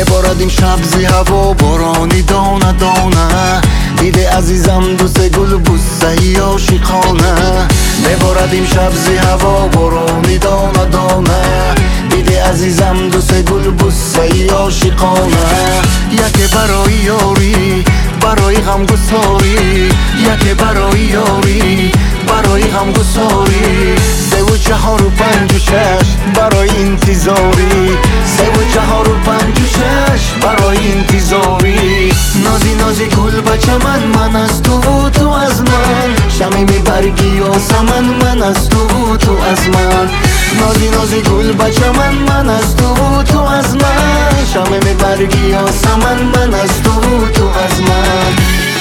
میبارد امشب زی هوا بارانی دانه دانه، دیده عزیزم دوست گل بوسه عاشقانه. میبارد امشب زی هوا بارانی دانه دانه، دیده عزیزم دوست گل بوسه عاشقانه. یکی برای یاری برای غمگساری، یکی برای یاری برای غمگساری، سه و چهار و پنج و شش برای انتظاری، سه و چهار و پنج و شش برای انتظاری. نازی نازی گل بچه من از تو و تو از من، شمیم برگی و سمن من از تو و تو از من. نازی نازی گل بچه من از تو و تو از من، شمیم برگی و سمن من از تو و تو از من.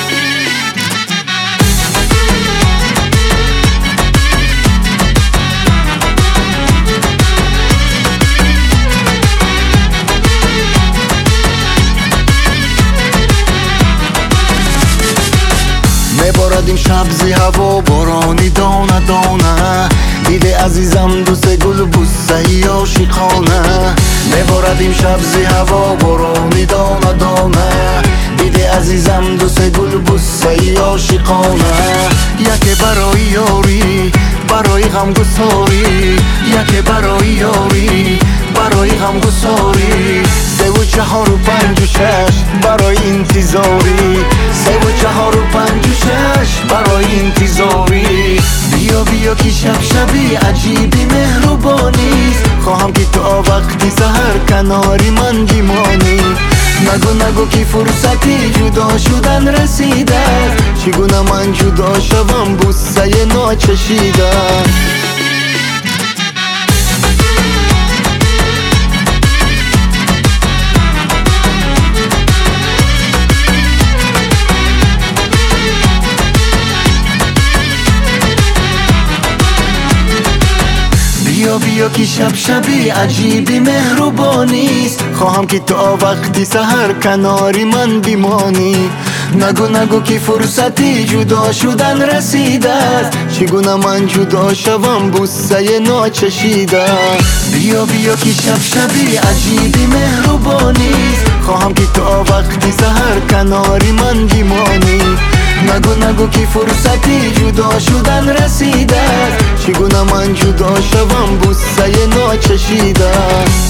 میبارد امشب زی هوا بارانی دانه دانه، دیده عزیزم دوست گل بوسه عاشقانه. میبارد امشب زی هوا بارانی دانه دانه، دیده عزیزم دوست گل بوسه عاشقانه. یکی برای یاری برای غمگساری، یکی برای یاری برای غمگساری، سه و چهار و پنج و شش برای انتظاری، سه و چهار و پنج و شش برای انتظاری. بیا بیا که شب شبی عجیبی مهربانیست، خواهم که تو وقتی سحر کناری من بمانی. نگو نگو که فرصتی جدا شدن رسیده، چگونه من جدا شوم بوسه ناچشیده. بیا بیا که شب شبی عجیبی مهربانیست، خواهم که تو وقتی سحر کناری من بمانی. نگو نگو که فرصتی جدا شدن رسیده، چگونه من جدا شوم بوسه ناچشیده. بیا بیا که شب شبی عجیبی مهربانیست، خواهم که تو وقتی سحر کناری من بمانی. نگو نگو که فرصتی جدا شدن رسیده، چگونه من جدا شوم بوسه ناچشیده.